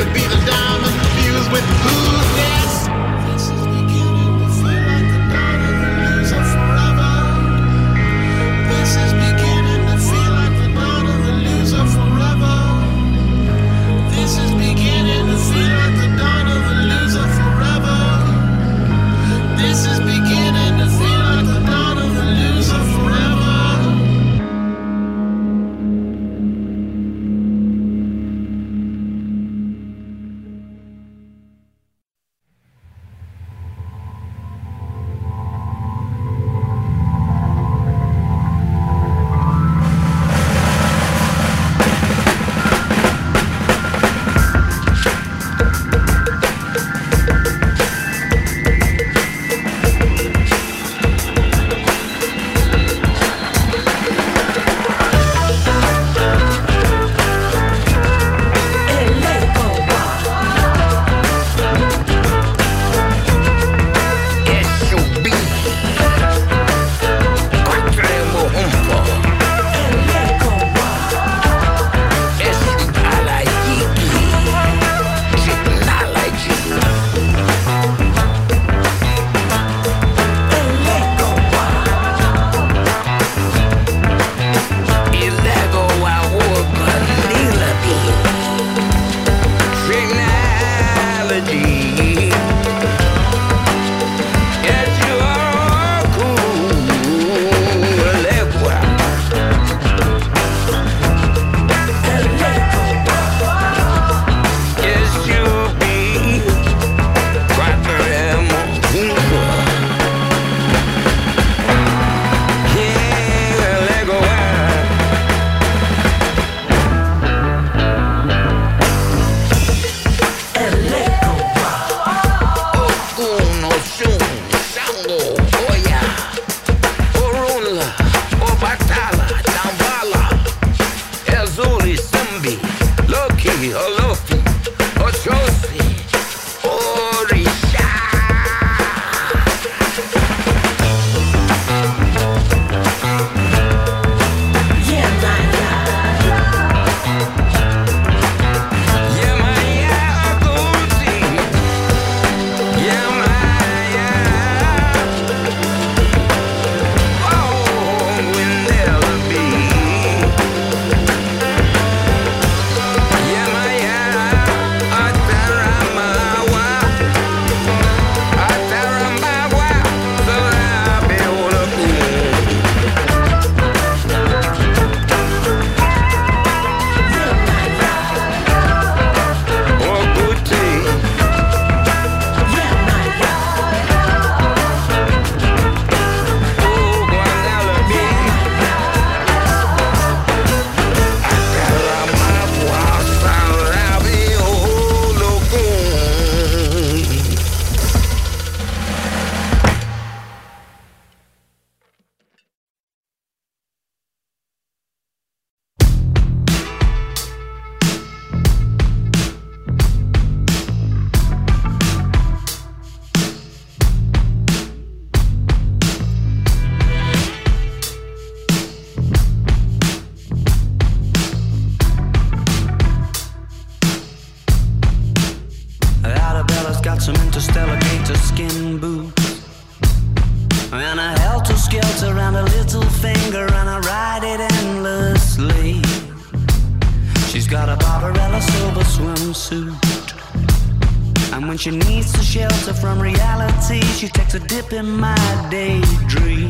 She needs to shelter from reality. She takes a dip in my daydream.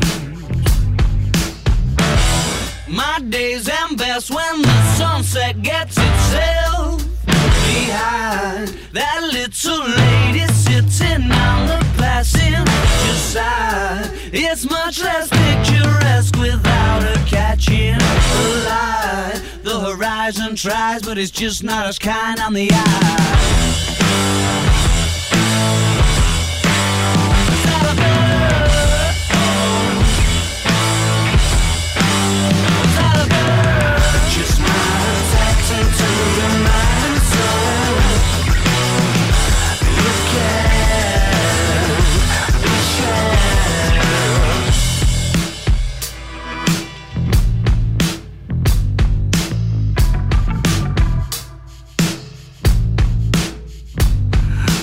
My days end best when the sunset gets itself behind that little lady sitting on the passenger side. It's much less picturesque without her catching the light. The horizon tries, but it's just not as kind on the eye.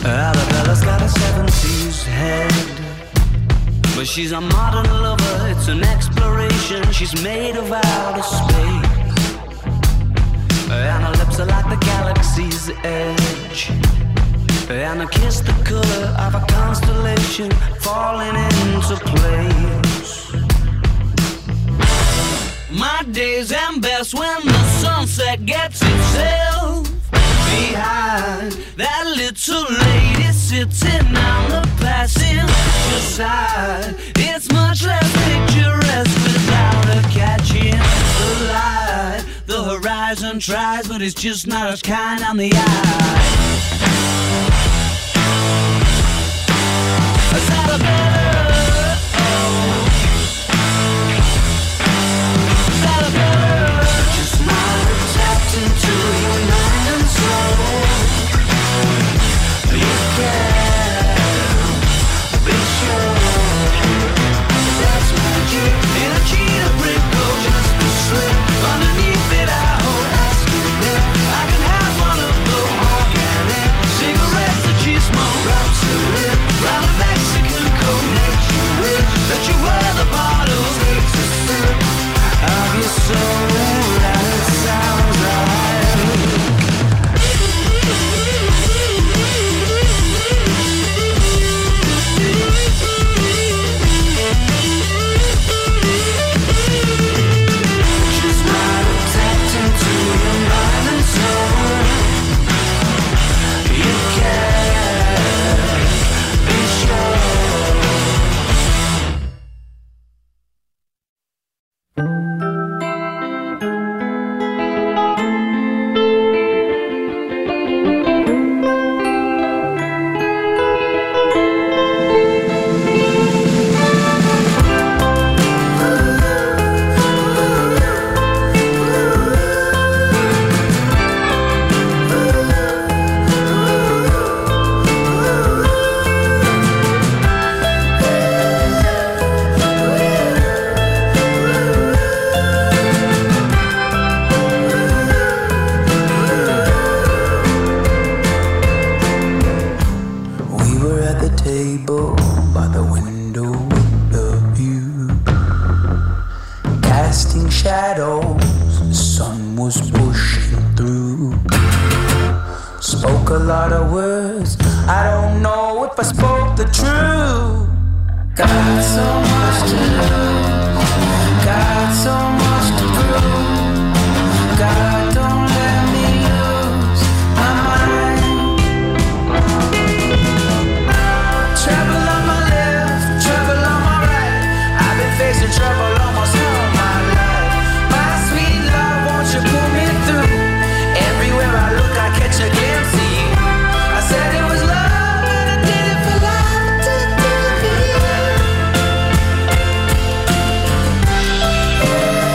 Arabella's got a 70s head, but she's a modern lover, it's an exploration. She's made of outer space, and her lips are like the galaxy's edge, and her kiss the color of a constellation falling into place. My days end best when the sunset gets itself behind that little lady sitting on the passenger side. It's much less picturesque without her catching the light. The horizon tries, but it's just not as kind on the eye. Is that a better? Is that a better? Just not tapped into your mind and soul. You can be sure that's magic in a cheetah print. Just a slip underneath it. I hope that's good. I can have one of those organic cigarettes that you smoke. Right to it, round a Mexican coat. Make you wish that you were the bottles. Takes a sip of your soul, and it sounds right. Just not tapped into your mind and soul. You can be sure. We were at the table by the window with the view, casting shadows, the sun was pushing through. Spoke a lot of words, I don't know if I spoke the truth. Got so much to lose, got so much to prove. God, don't let me lose my mind. Trouble on my left, trouble on my right. I've been facing trouble almost all my life. My sweet love, won't you pull me through? Everywhere I look, I catch a glimpse of you. I said it was love, and I did it for love, did it for you.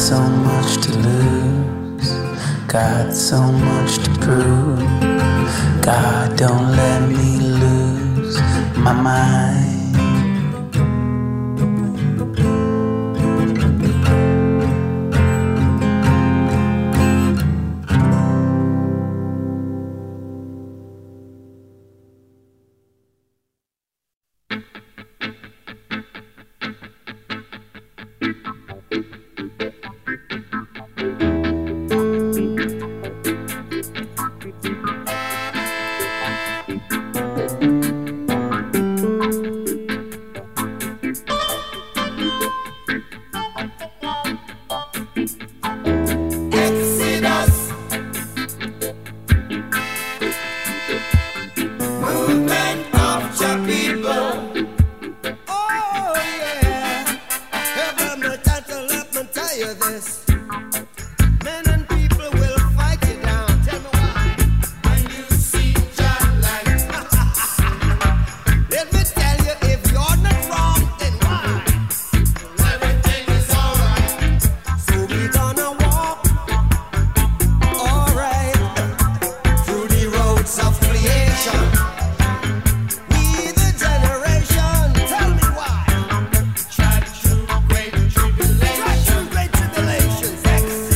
so much to lose, got so much to prove. God, don't let me lose my mind. Great tribulations.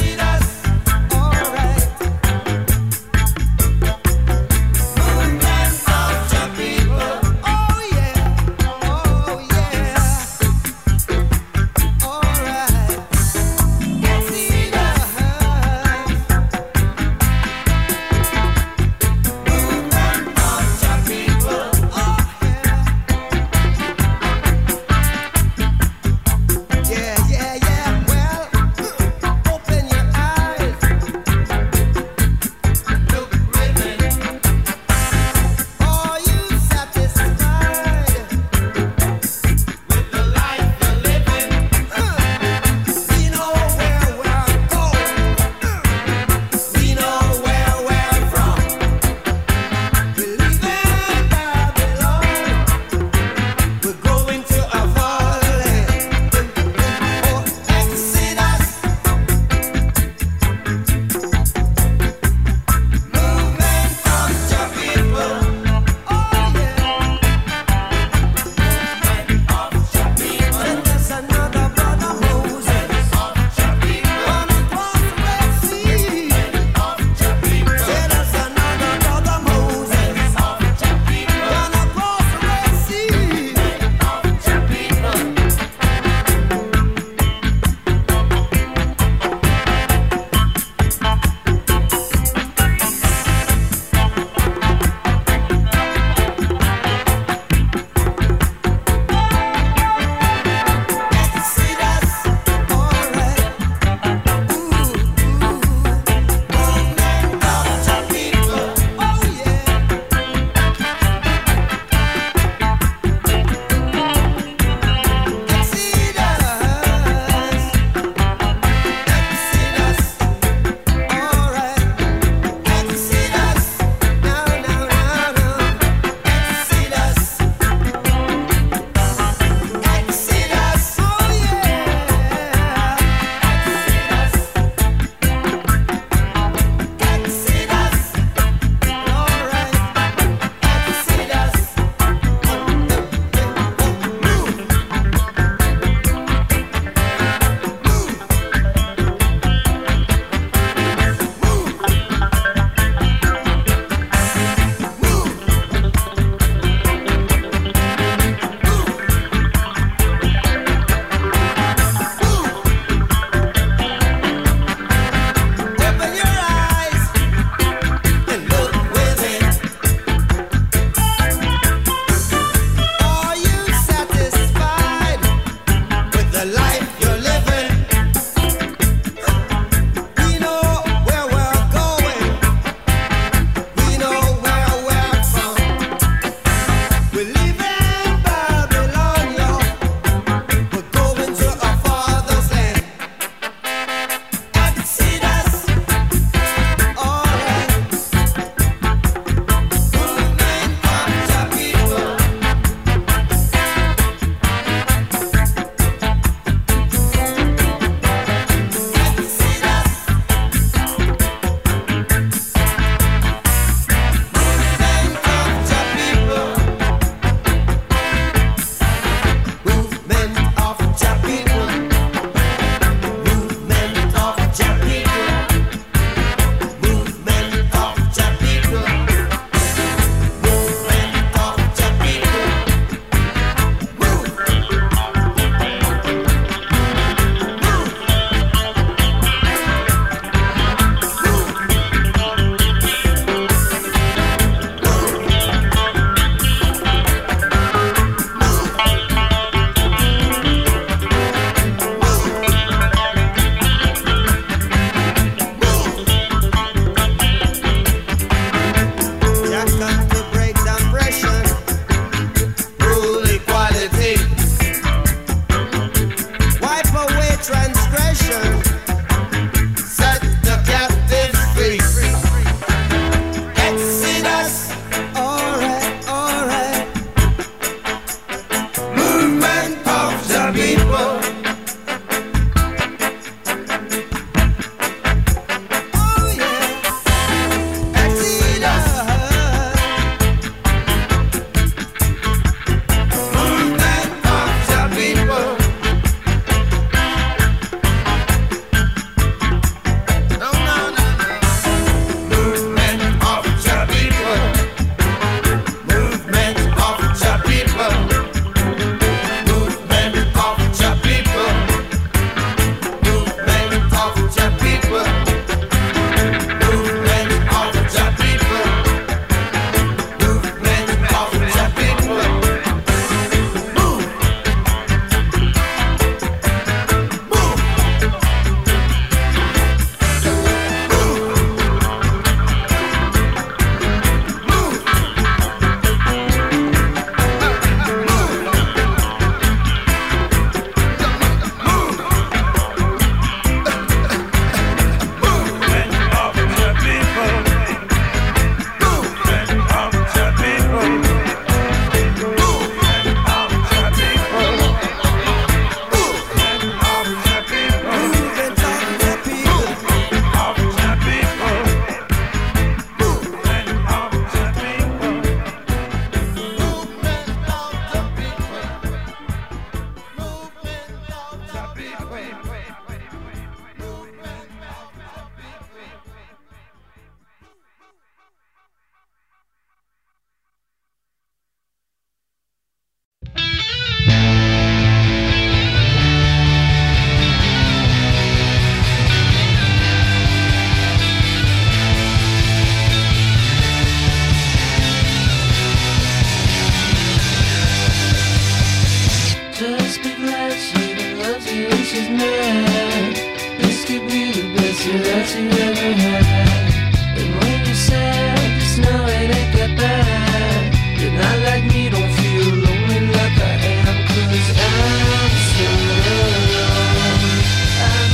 chance you ever had. And when you're sad, just know it ain't that bad. You're not like me, don't feel lonely like I am. 'Cause I'm so alone. I'm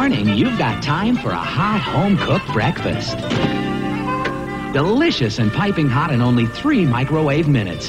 morning, you've got time for a hot home-cooked breakfast. Delicious and piping hot in only 3 microwave minutes.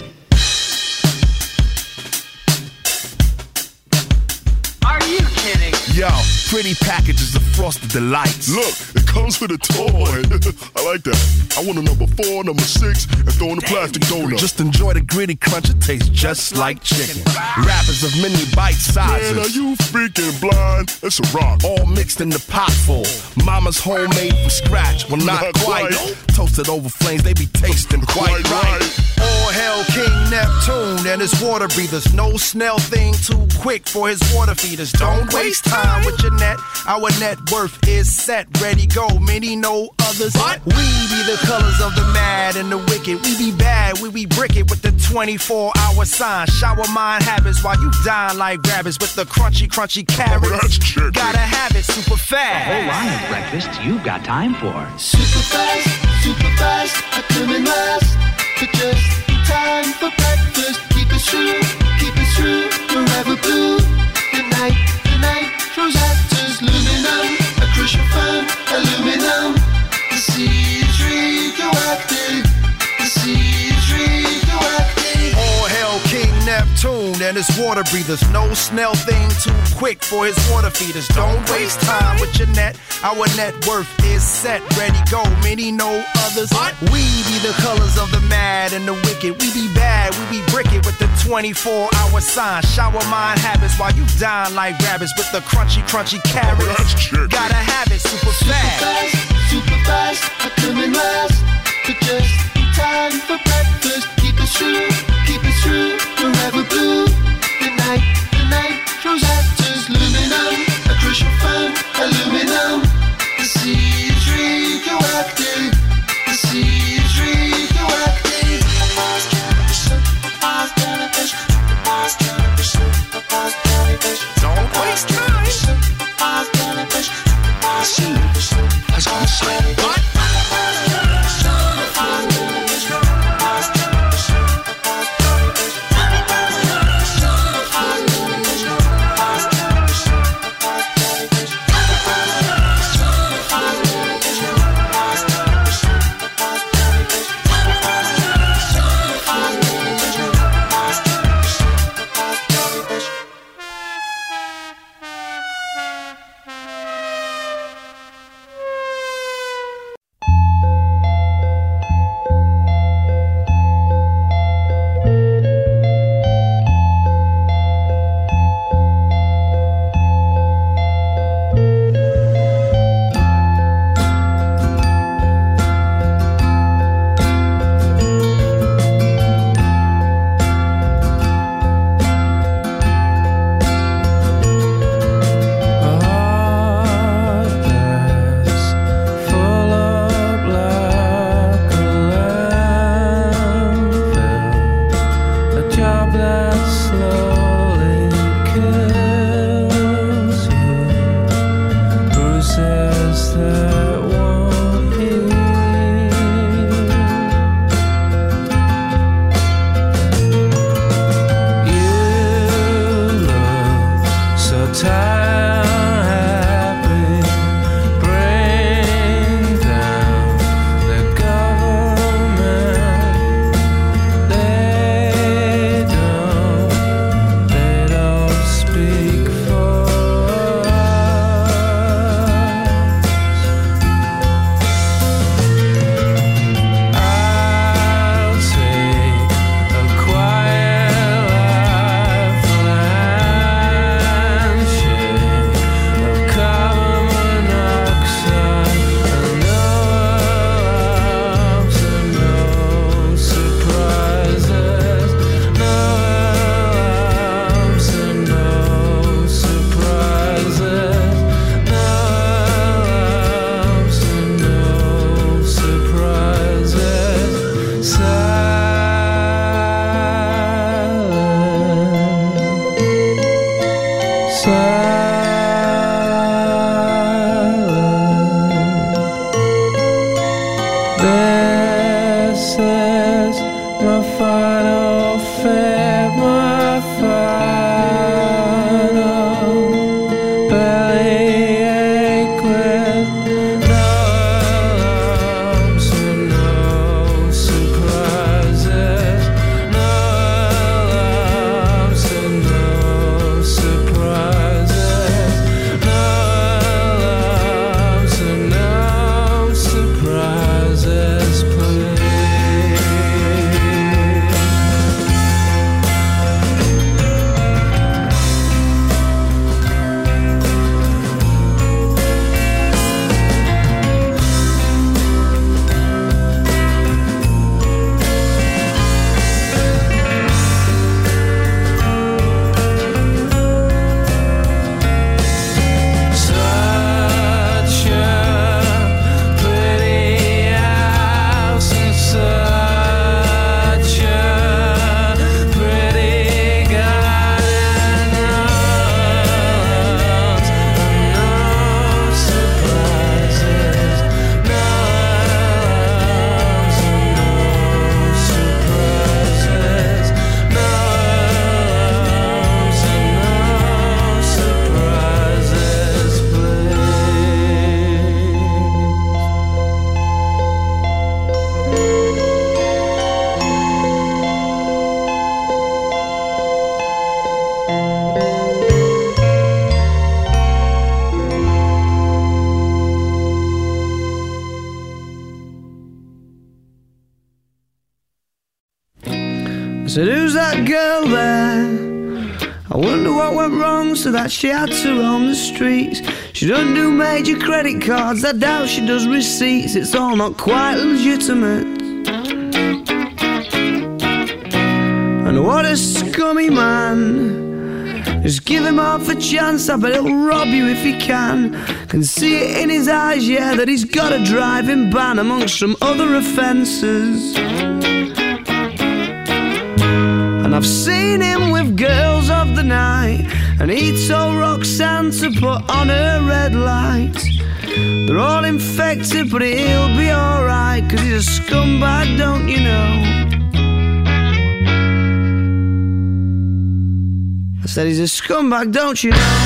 Are you kidding? Yo, pretty packages of Frosted Delights. Look, it comes with a toy. I like that. I want a number 4, number 6, and throw in a plastic donut. Just enjoy the gritty crunch, it tastes just like chicken. Wrappers of mini bite sizes. Man, are you freaking blind? It's a rock. All mixed in the pot full. Mama's homemade from scratch. Well, not quite. Toasted over flames, they be tasting quite right. All hail King Neptune and his water breathers. No snail thing too quick for his water feeders. Don't waste time with your net. Our net worth is set, ready, go. Many know others. What? We be the colors of the mad and the wicked. We be bad, we be brick it with the 24-hour sign. Shower mind habits while you dine like rabbits with the crunchy carrots. That's chicken. Gotta have it super fast. A whole line of breakfast you've got time for. Super fast, I come in last. But just in time for breakfast. Keep it true, forever blue. The night throws actors, luminum, a crucial fun, aluminum. The sea is radioactive, the sea is radioactive. All hail King Neptune and his water breathers. No snail thing too quick for his water feeders. Don't waste time with your net. Our net worth is set, ready, go. Many know others. We be the colors of the mad and the wicked. We be bad, we be brick it with the 24-hour sign. Shower mind habits while you dine like rabbits with the crunchy carrots. That's chicken. Gotta have it super fast. Super fast, I come in last. But just in time for breakfast. Keep it true, forever blue. The night throws actors, luminum, a crucial fun, aluminum. The sea is radioactive, the sea is radioactive. Don't waste time. See, that's gonna say what? said, who's that girl there? I wonder what went wrong so that she had to roam the streets. She doesn't do major credit cards, I doubt she does receipts. It's all not quite legitimate. And what a scummy man. Just give him half a chance, I bet he'll rob you if he can. Can see it in his eyes, yeah, that he's got a driving ban amongst some other offences. And I've seen him with girls of the night, and he told Roxanne to put on her red light. They're all infected, but he'll be alright, 'cause he's a scumbag, don't you know? I said he's a scumbag, don't you know?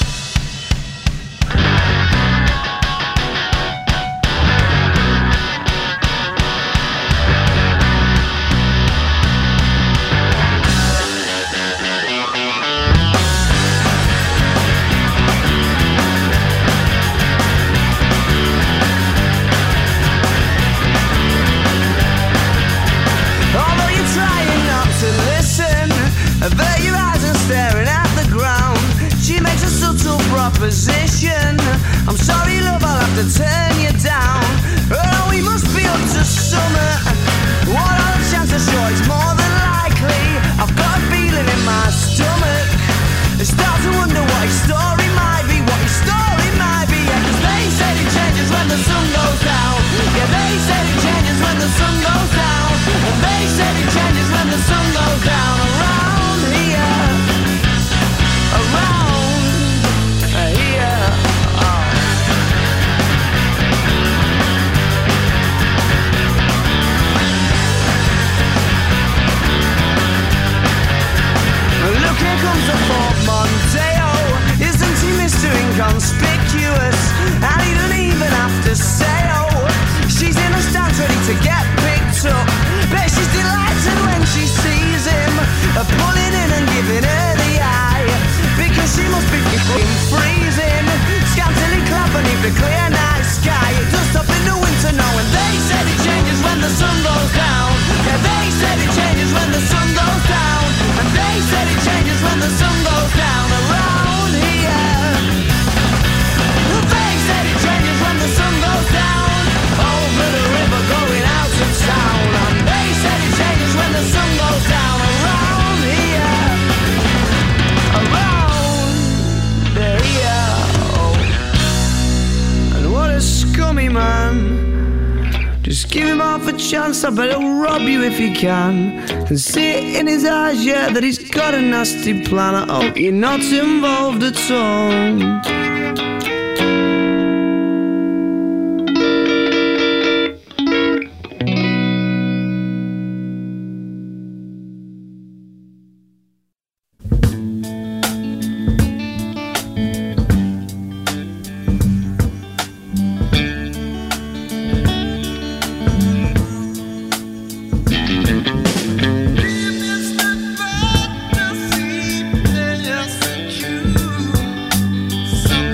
I'm sorry, love, I'll have to turn you down. Oh, we must be up to summer. What are the chances? Sure, it's more than likely. I've got a feeling in my stomach. I start to wonder what his story might be. What his story might be. Yeah, 'cause they said it changes when the sun goes down. Yeah, they said it changes when the sun goes down. And they said it changes when the sun goes down. Around here, around here. Look, here comes a Fort Mondeo. Isn't he Mr. Inconspicuous? And he doesn't even have to say, oh. She's in the stands ready to get picked up. Bet she's delighted when she sees him, pulling in and giving her the eye, because she must be fucking freezing, scantily clad beneath the clear night sky. It does stop in the winter now, and they said it changes when the sun goes down. Yeah, they said it changes when the sun goes down. And they said it changes when the sun goes down. Around here, they said it changes when the sun goes down. Over the river going out of town. And they said it changes when the sun goes down. Around here, around here. Oh. And what a scummy man. Just give him half a chance, I bet he'll rob you if he can. Can see it in his eyes, yeah, that he's got a nasty plan. I hope you're not involved at all. Some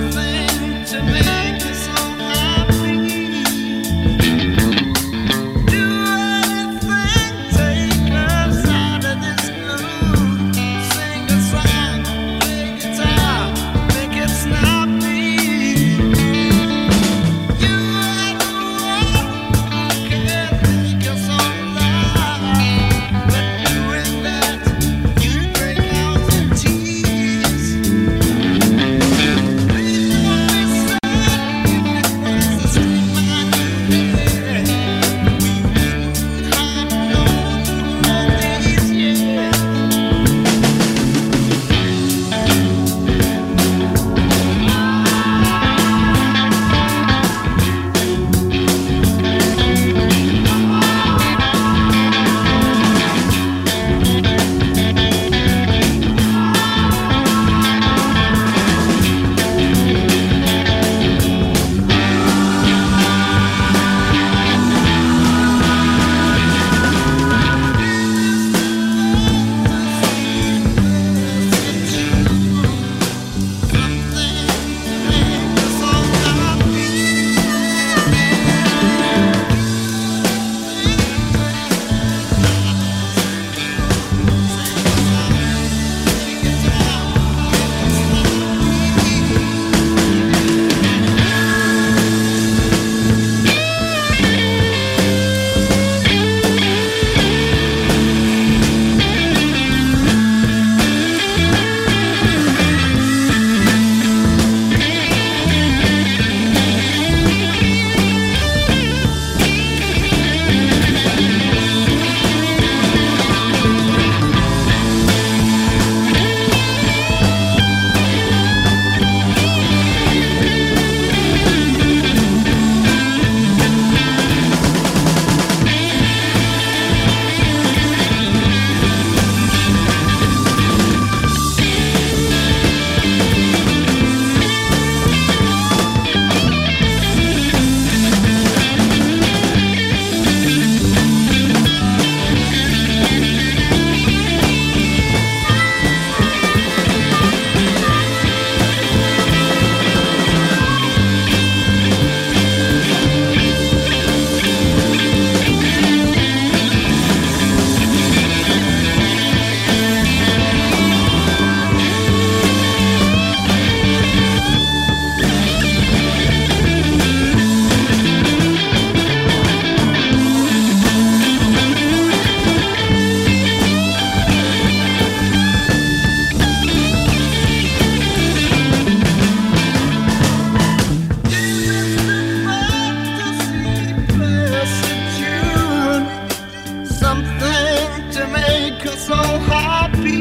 us so happy.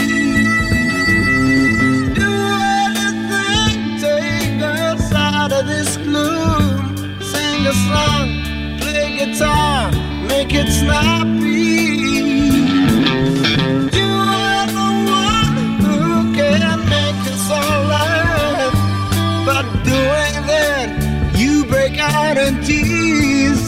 Do anything, take us out of this gloom. Sing a song, play guitar, make it snappy. You are the one who can make us all laugh. But doing that, you break out in tears.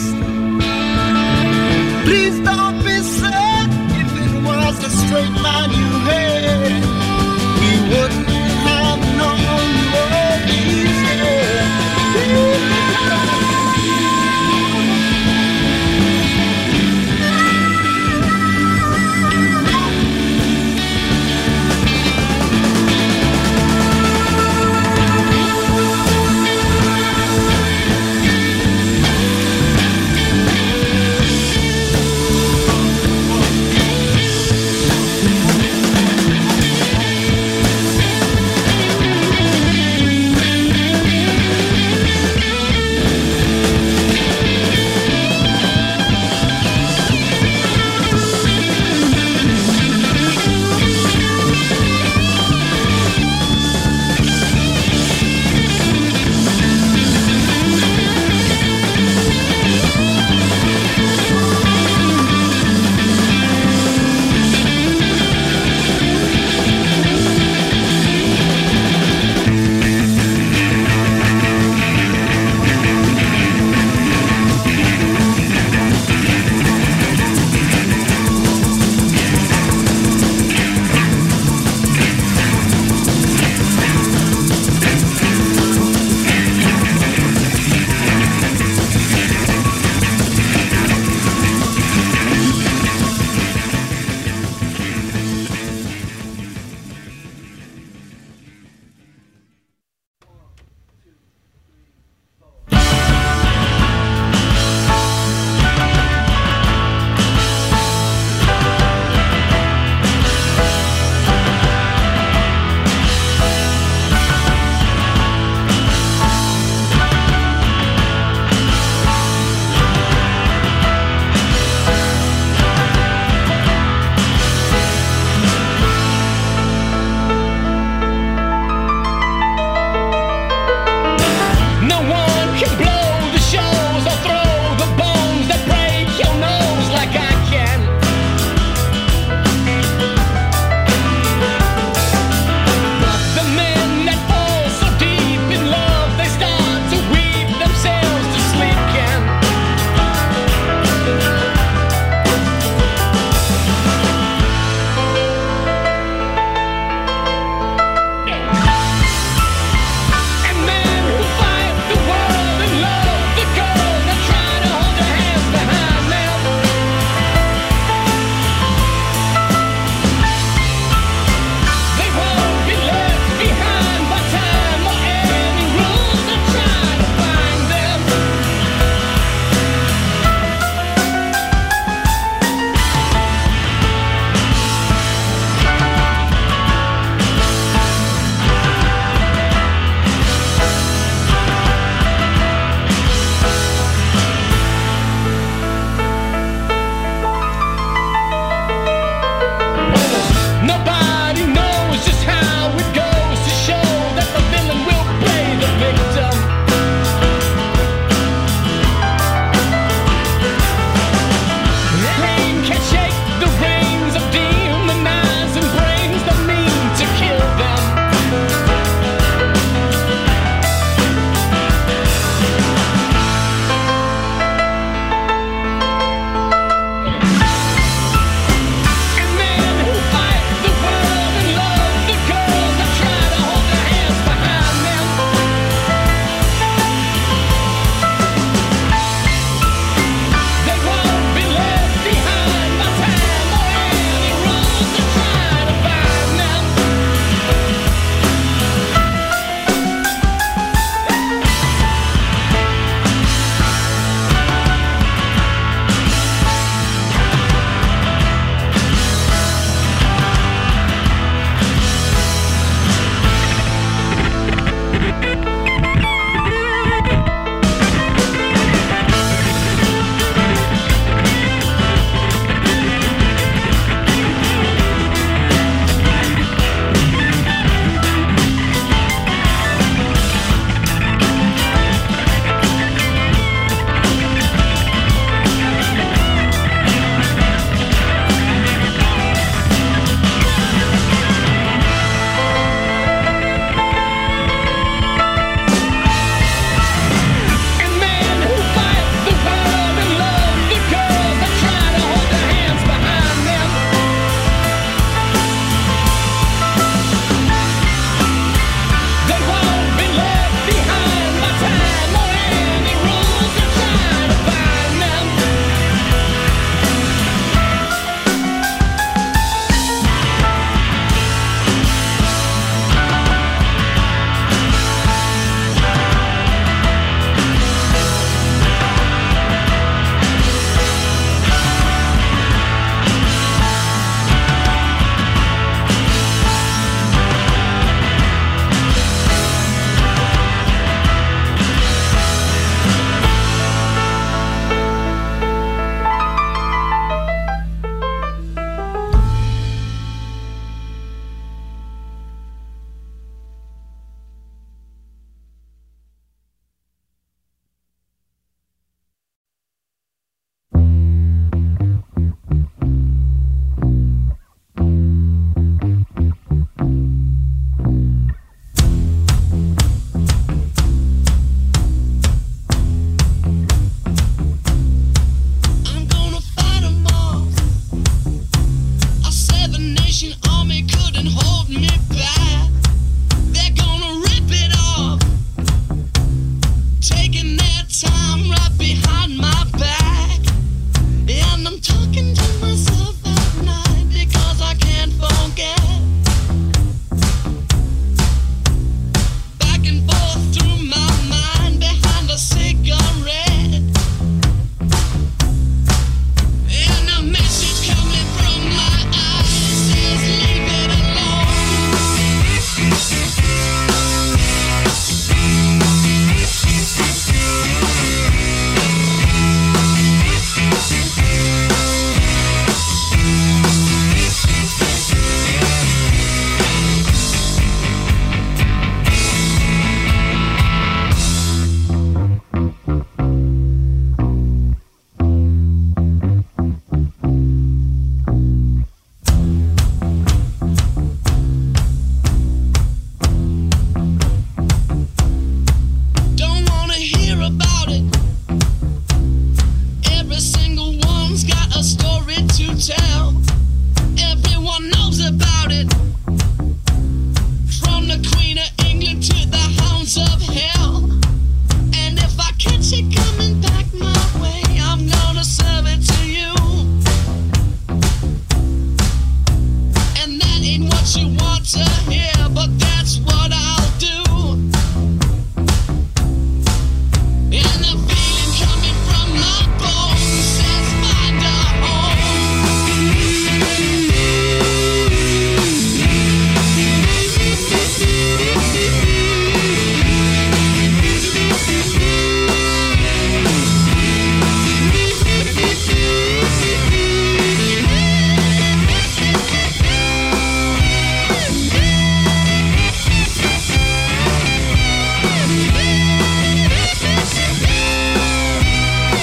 Please don't be sad. If it was a straight man you had, we wouldn't have known you all these years.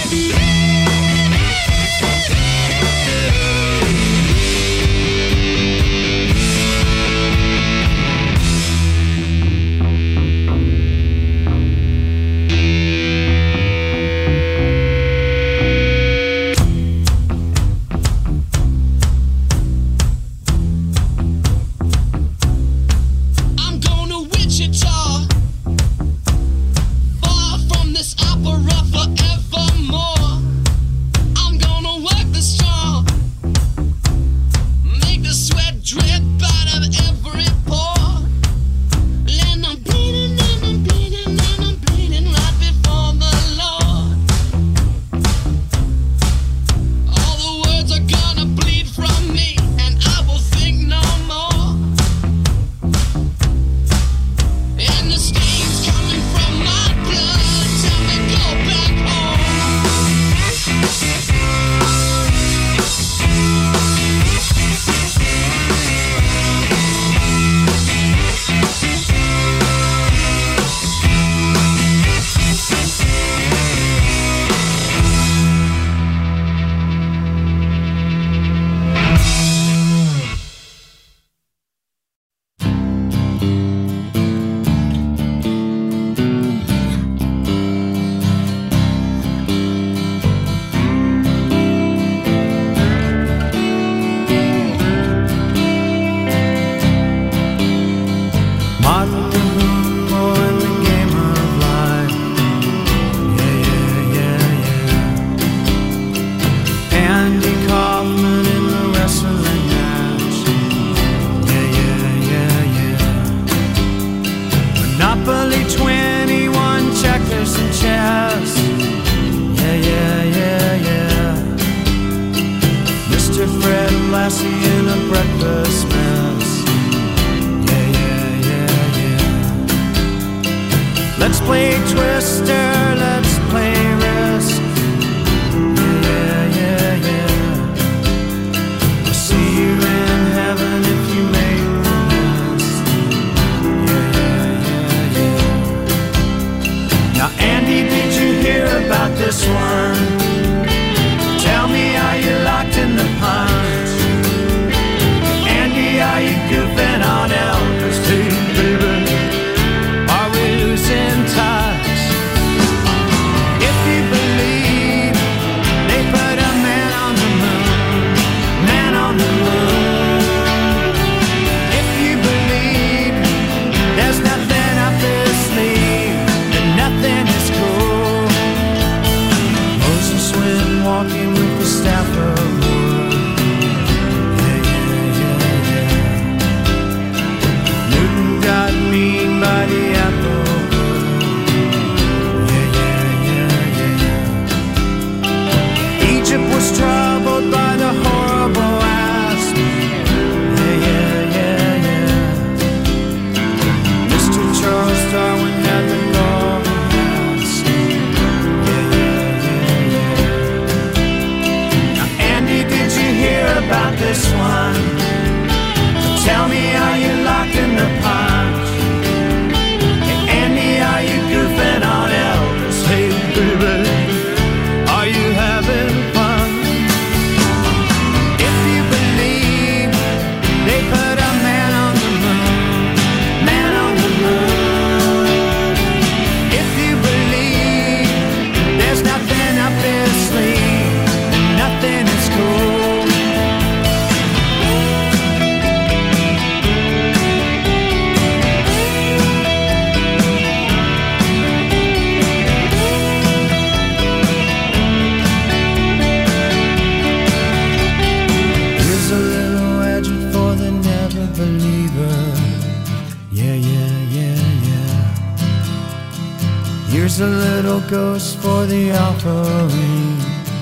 Here's a little ghost for the offering.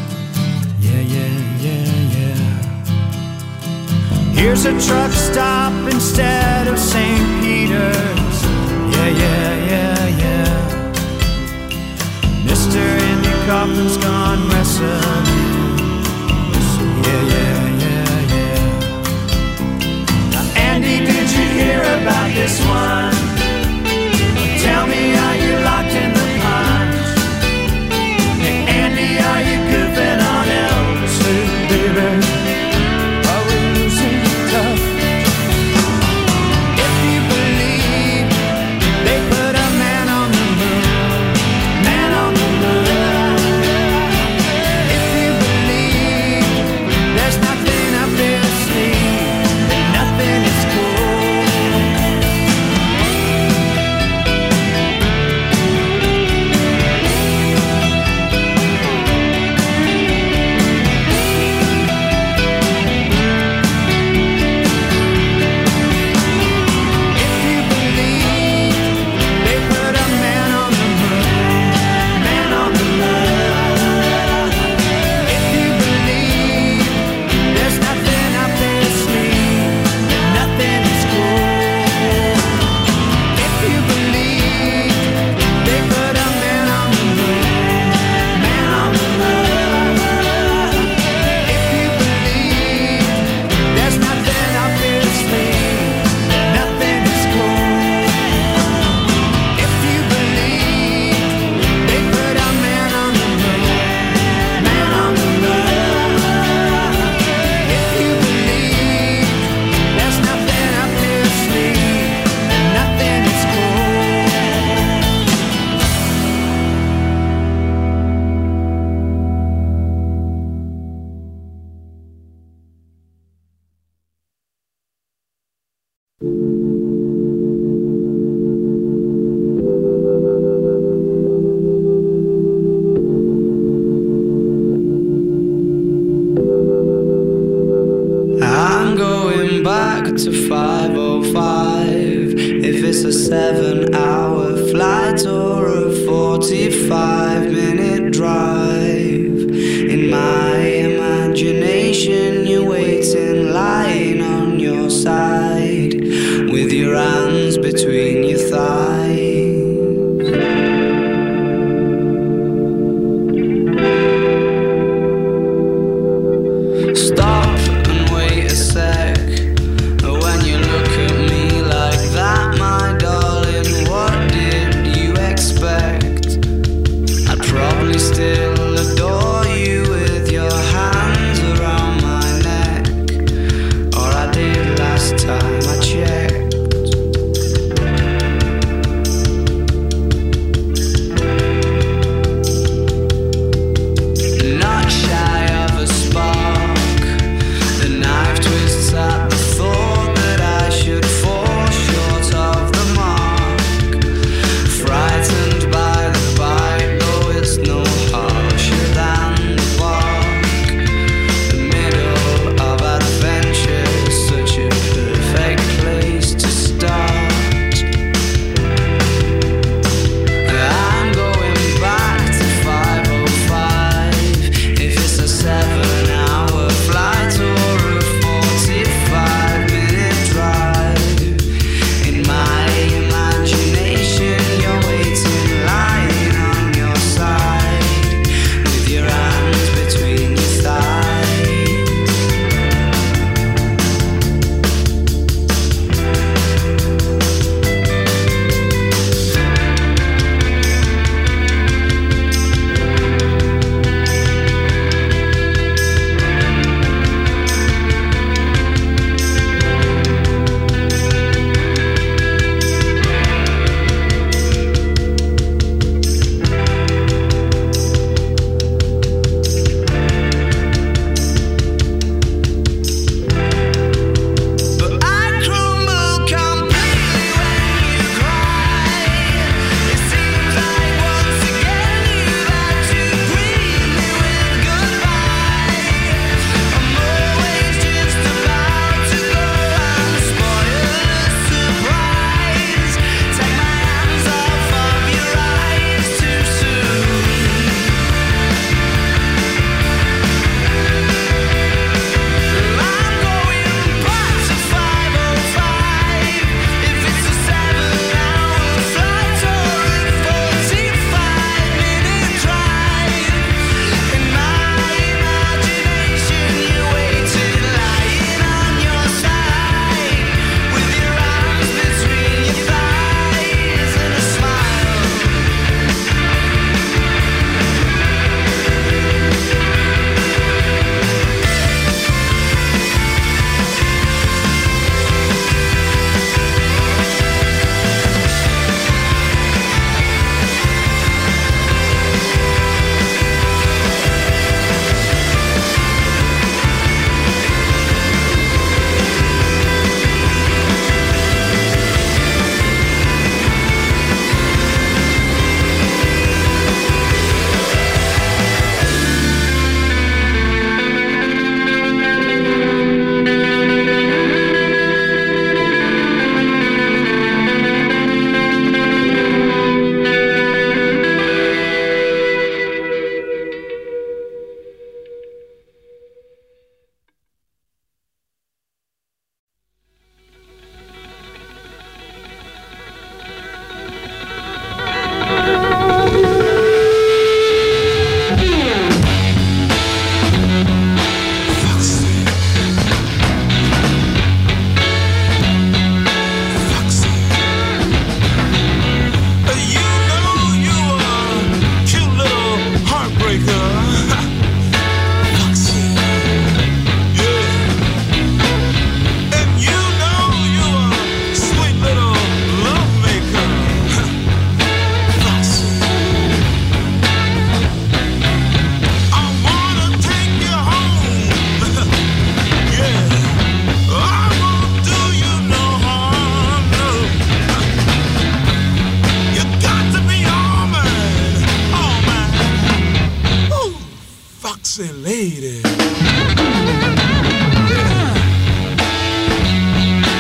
Yeah, yeah, yeah, yeah. Here's a truck stop instead of St. Peter's. Yeah, yeah, yeah, yeah. Mr. Andy Kaufman's gone wrestling. Yeah, yeah, yeah, yeah. Now, Andy, did you hear about this one? Tell me, are you locked in the punch? Hey, Andy, are back to 5:05. If it's a 7-hour flight or a 45-minute drive, in my imagination you're waiting, lying on your side, with your hands between your thighs. Stop and wait a sec. When you look at me like that, my darling, what did you expect? I'd probably still adore you with your hands around my neck, or I did last time I checked. Not shy of a spark, the knife twists at the thought that I should fall short of the mark. Frightened by the bite, though it's no harsher than the bark. The middle of adventure is such a perfect place to start. I'm going back to 5:05. If it's a 7-hour flight or a 45-minute drive, in my imagination you're waiting, lying on your side, with your hands between your thighs. But I crumble completely when you cry. It seems like once again you've had to greet me with goodbye. I'm always just about to go and spoil the surprise. Take my hands off of your eyes too soon. I'm going back to 5:05. If it's a 7-hour flight or a 45-minute drive, in my imagination you're waiting, lying on your side, with your arms between your thighs and a smile. You know you a cute little heartbreaker. Yeah. And you know you a sweet little lovemaker. I wanna take you home. Yeah. I won't do you no harm, no. You got to be all mine, Ooh, foxy lady.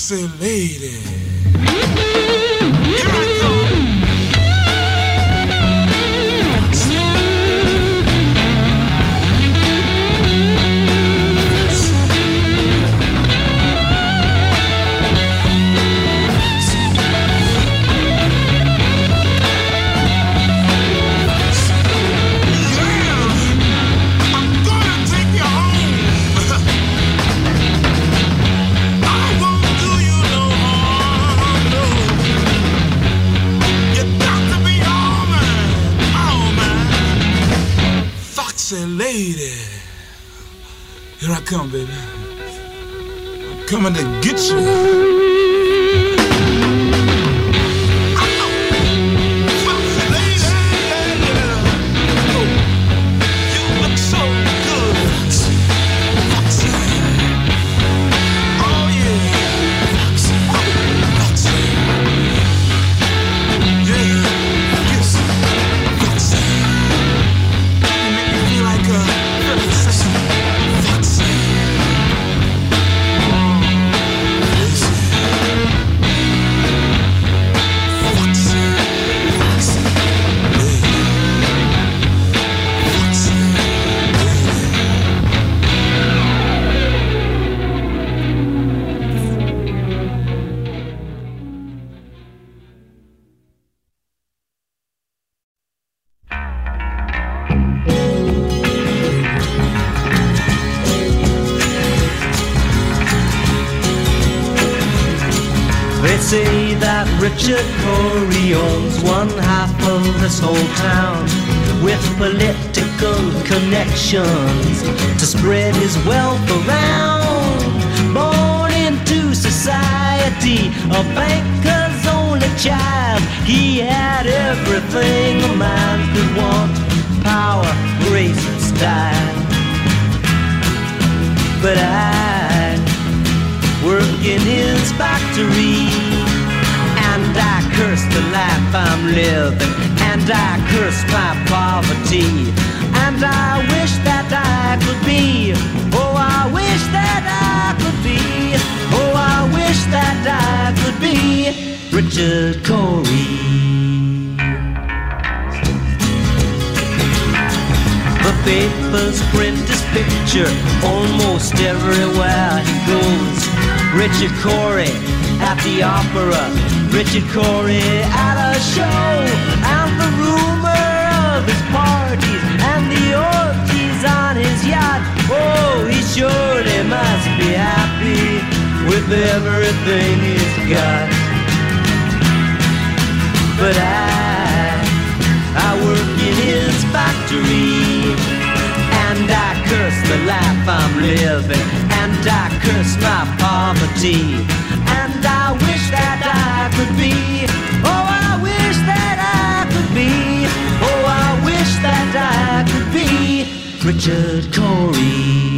Foxy lady. Here I go. Lady, here I come, baby. I'm coming to get you. Say that Richard Corey owns one half of this whole town, with political connections to spread his wealth around. Born into society, a banker's only child, he had everything a man could want: power, grace, and style. But I work in his factory, and I curse the life I'm living, and I curse my poverty, and I wish that I could be, oh I wish that I could be, oh I wish that I could be Richard Corey. The papers print his picture almost everywhere he goes. Richard Corey at the opera, Richard Corey at a show, and the rumor of his parties and the orgies on his yacht. Oh, he surely must be happy with everything he's got. But I work in his factory, and I curse the life I'm living, and I curse my poverty, and I wish that I could be, oh I wish that I could be, oh I wish that I could be Richard Corey.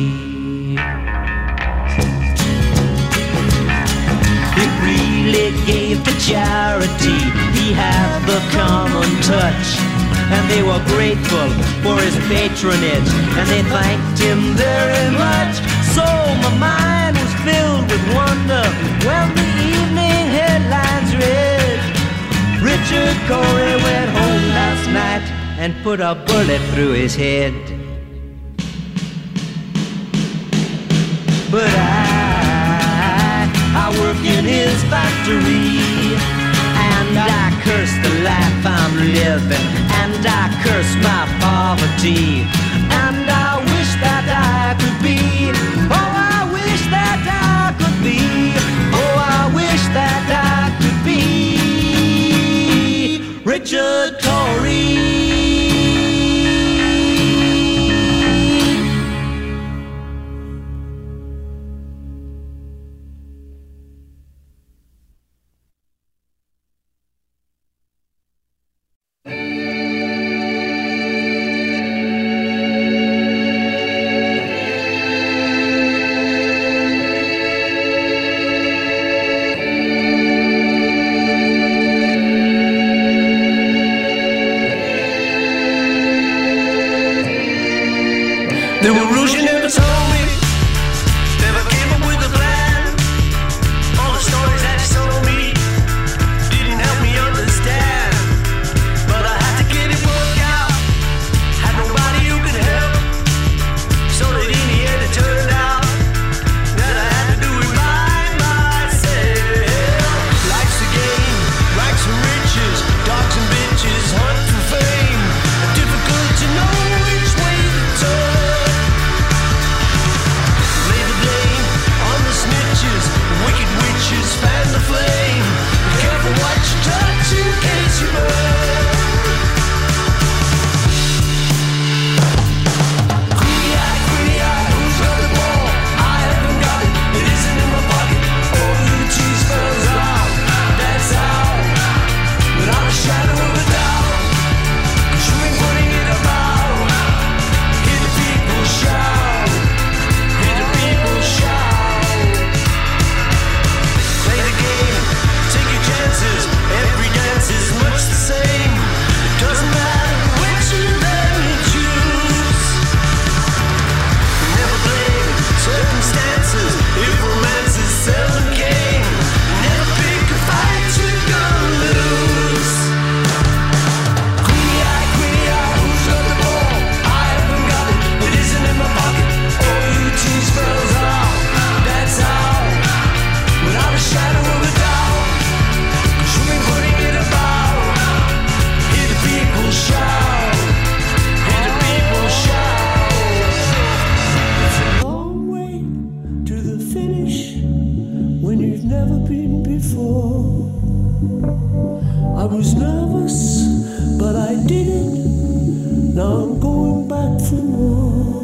He really gave to charity, he had the common touch, and they were grateful for his patronage, and they thanked him very much. So my mind was filled with wonder when the evening headlines read, Richard Corey went home last night and put a bullet through his head. But I work in his factory, and I curse the life I'm living, and I curse my poverty, and I wish that I could be, oh I wish that I could be, oh I wish that I could be Richard Corey. was nervous, but I did it. Now I'm going back for more.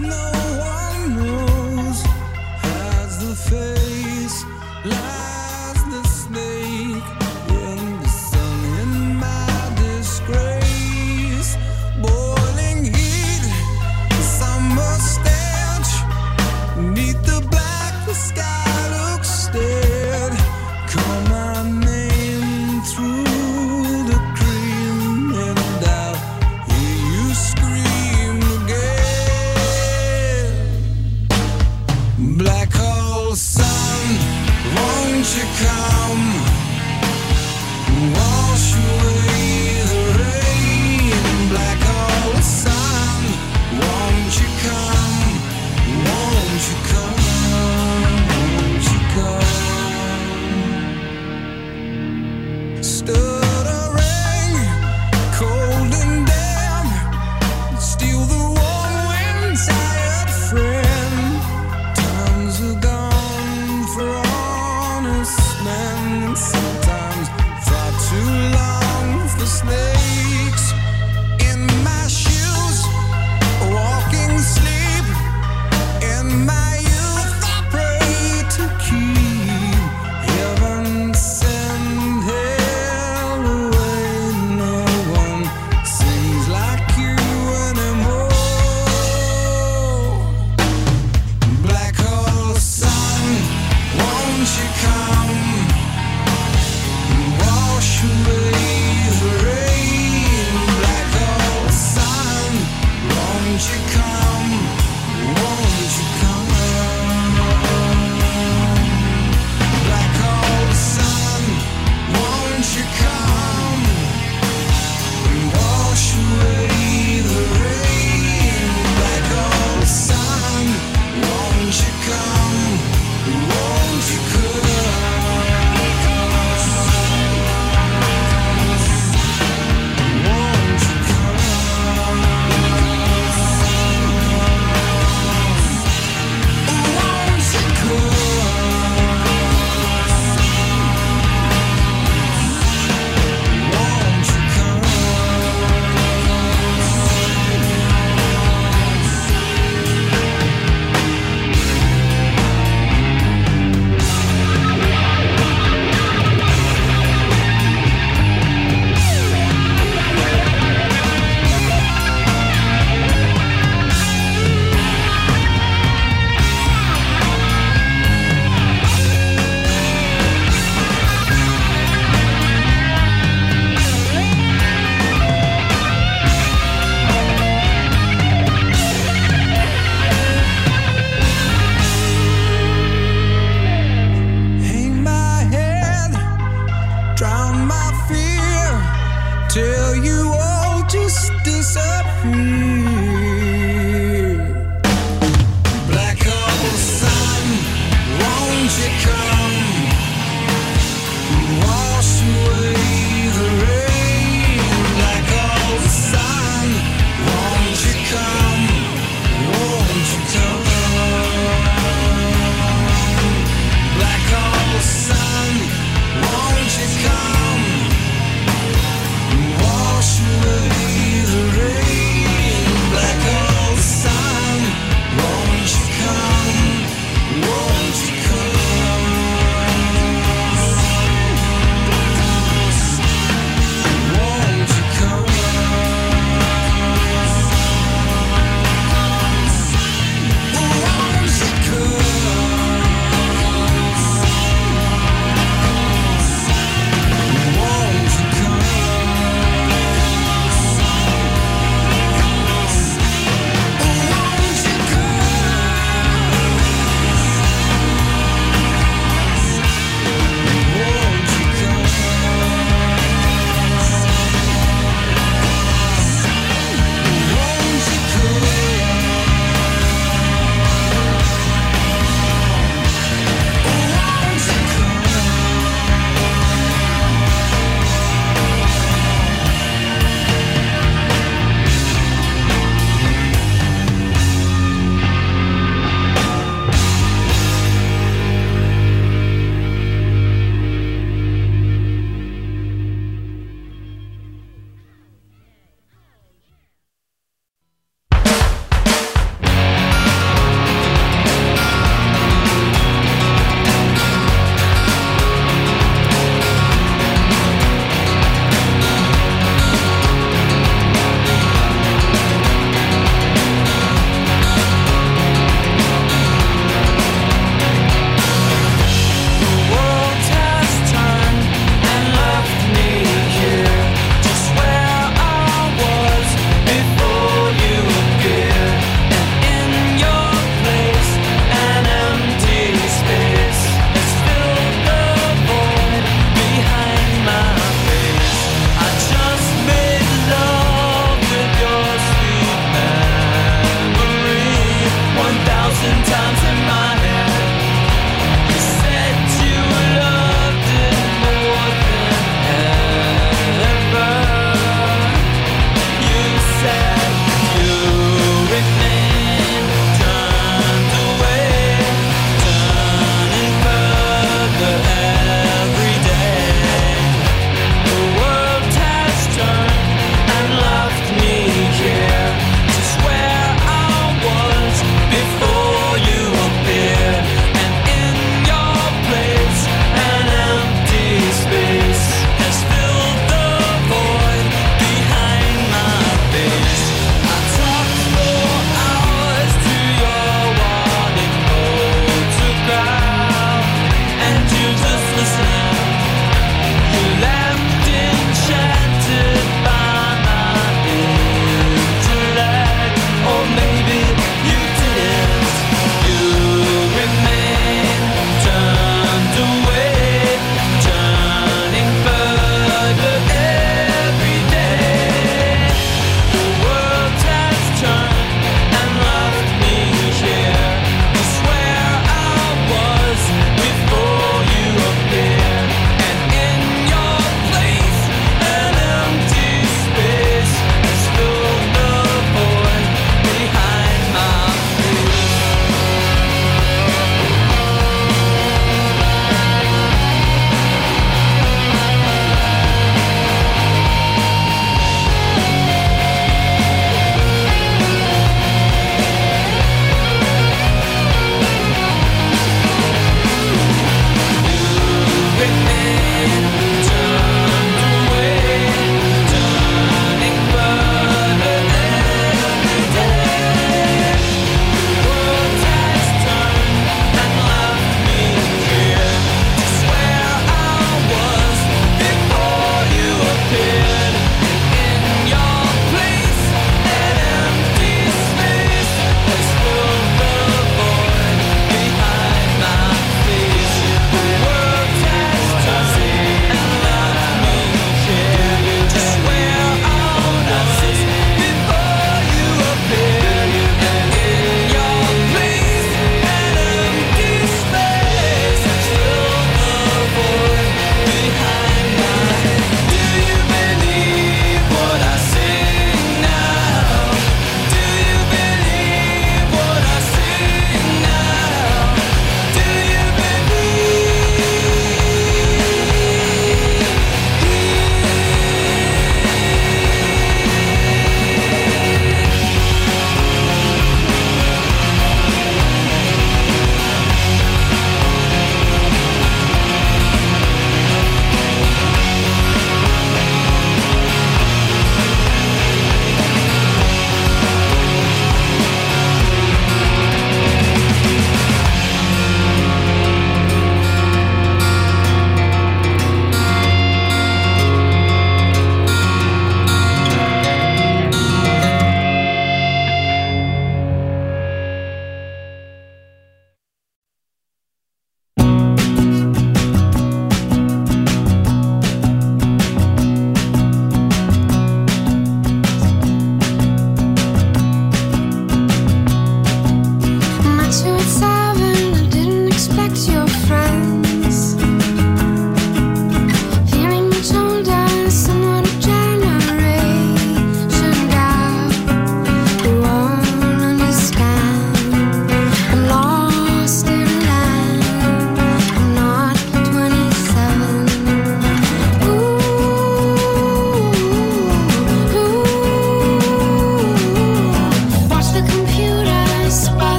Won't you come?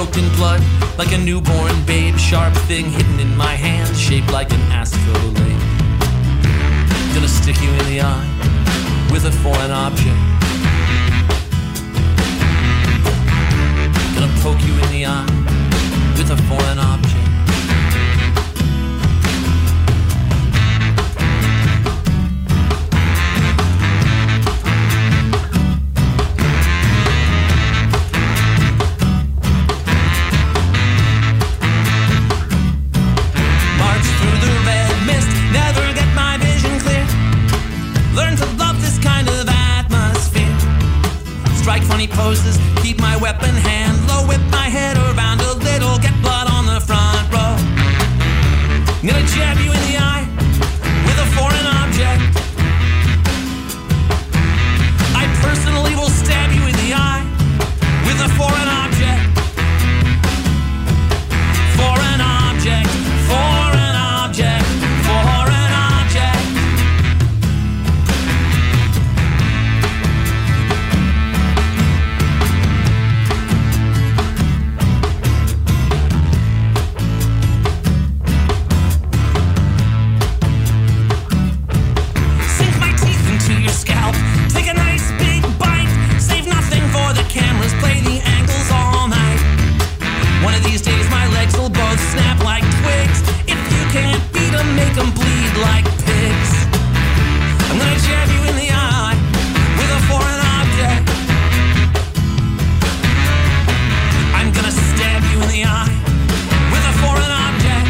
soaked in blood, like a newborn babe. Sharp thing hidden in my hand, shaped like an astrolabe. Gonna stick you in the eye with a foreign object. Gonna poke you in the eye with a foreign object. Funny poses, keep my weapon hand low, whip my head around a little, get blood on the front row. I'm gonna jab you in the eye with a foreign object. I personally will stab you in the eye with a foreign object. Foreign object, foreign object, foreign object. Snap like twigs. If you can't beat them, make them bleed like pigs. I'm gonna jab you in the eye with a foreign object. I'm gonna stab you in the eye with a foreign object.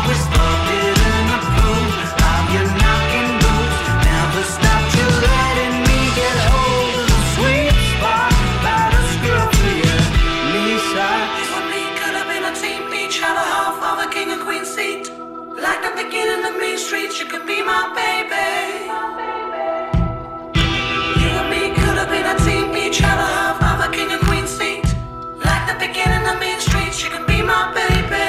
Letting the kid in the main street, you could be my baby. You and me could have been a team, each other half of a king and queen seat. Like the beginning of main street, you could be my baby.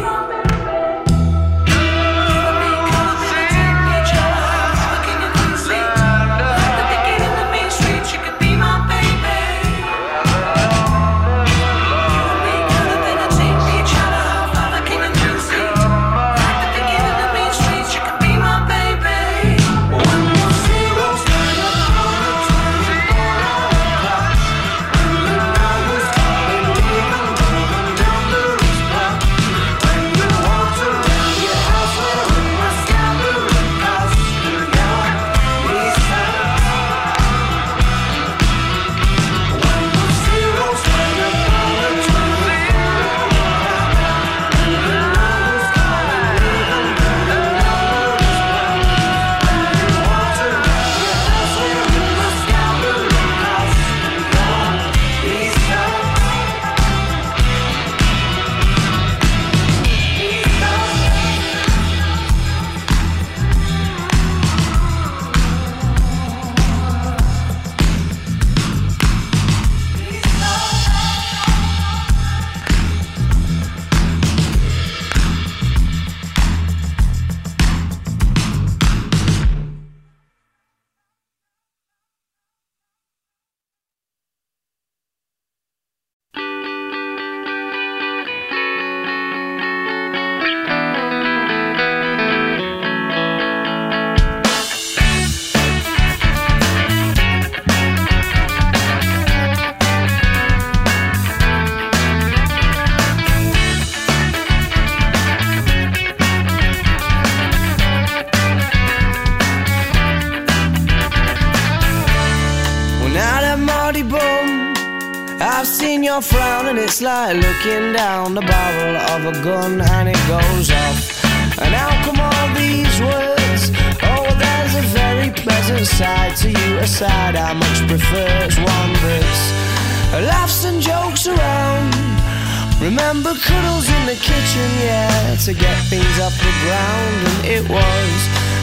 It's like looking down the barrel of a gun and it goes off. And how come all these words? Oh, there's a very pleasant side to you, a side I much prefer. It's one that's laughs and jokes around. Remember cuddles in the kitchen, yeah, to get things off the ground. And it was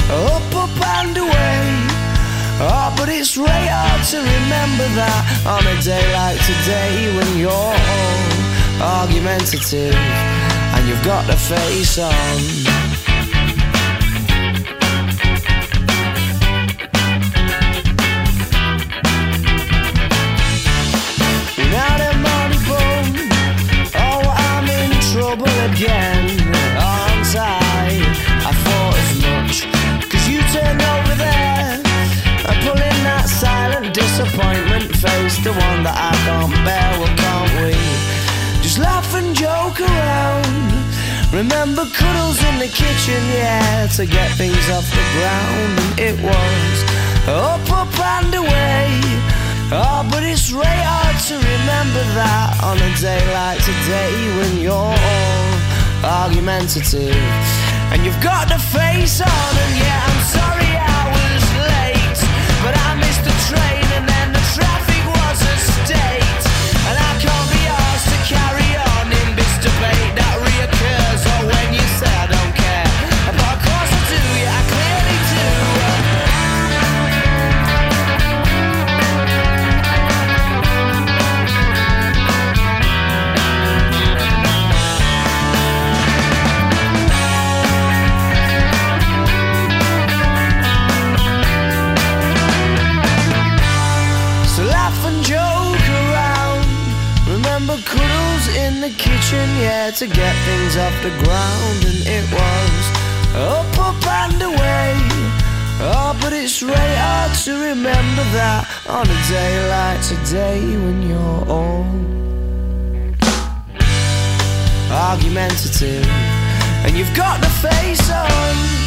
up and away. Oh, but it's really hard to remember that on a day like today when you're all argumentative and you've got the face on. Now the money boom, oh, I'm in trouble again, aren't I? I thought as much, 'cause you turned over there and pulling that silent disappointment face, the one that I can't bear. Well, can't we just laugh and joke around? Remember cuddles in the kitchen, yeah, to get things off the ground. And it was up and away. Oh, but it's really hard to remember that on a day like today when you're all argumentative and you've got the face on. And yeah, I'm sorry I was late, but I missed the train and then the traffic was a state. And I can't be asked to carry on in this debate that reoccurs. Or when you say I don't care, but of course I do, yeah, I clearly do. Cuddles in the kitchen, yeah, to get things off the ground. And it was up and away. Oh, but it's really hard to remember that on a day like today when you're all argumentative and you've got the face on.